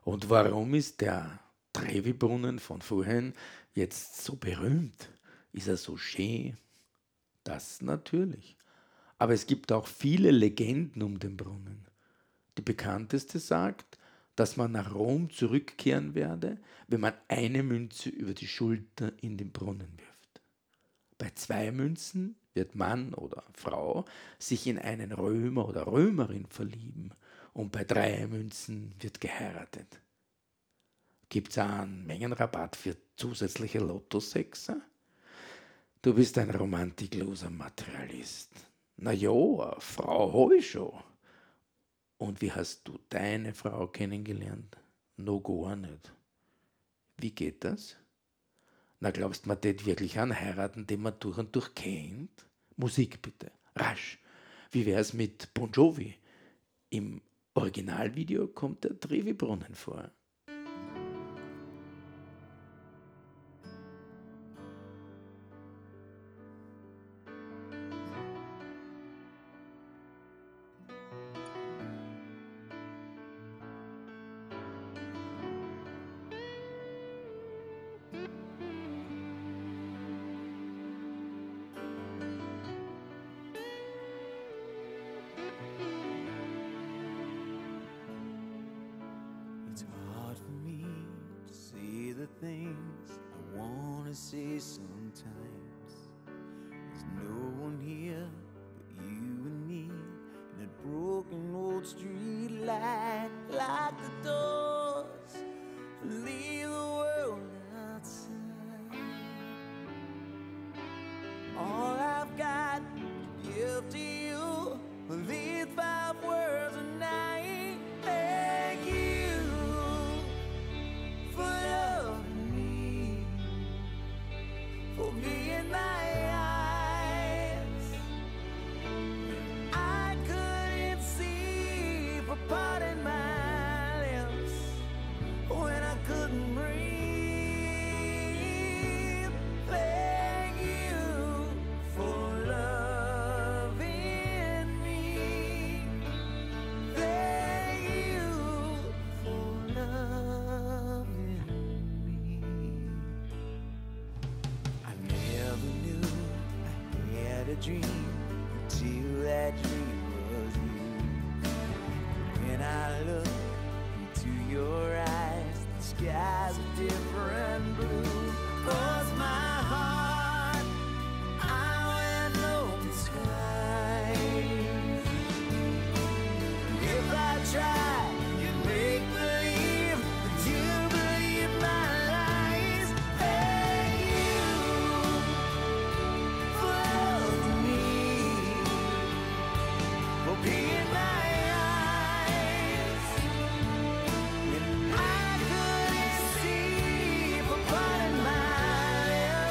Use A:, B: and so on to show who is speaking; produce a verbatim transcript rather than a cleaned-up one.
A: Und warum ist der Trevi-Brunnen von vorhin jetzt so berühmt? Ist er so schön? Das natürlich. Aber es gibt auch viele Legenden um den Brunnen. Die bekannteste sagt, dass man nach Rom zurückkehren werde, wenn man eine Münze über die Schulter in den Brunnen wirft. Bei zwei Münzen wird Mann oder Frau sich in einen Römer oder Römerin verlieben und bei drei Münzen wird geheiratet. Gibt es einen Mengenrabatt für zusätzliche Lottosechser? Du bist ein romantikloser Materialist. Na ja, eine Frau habe ich schon. Und wie hast du deine Frau kennengelernt? No gar nicht. Wie geht das? Na, glaubst man tät wirklich an heiraten, den man durch und durch kennt? Musik bitte, rasch. Wie wär's mit Bon Jovi? Im Originalvideo kommt der Trevi-Brunnen vor.
B: It's hard for me to say the things I wanna say sometimes. There's no one here but you and me, and that broken old street light like the doors leave the world outside. All I've got to give to you are these five words a night. Thank you for loving me, for being my eyes. I couldn't see, for parting my lips when I couldn't breathe. Thank you for loving me. Thank you for loving me. I never knew I had a dream until that dream was you. When I look into your eyes, the sky's a different blue. 'Cause my heart, I went open skies. If I try, you make believe that you believe my lies. Thank you for loving me, for being my eyes. And I couldn't see, for parting my lips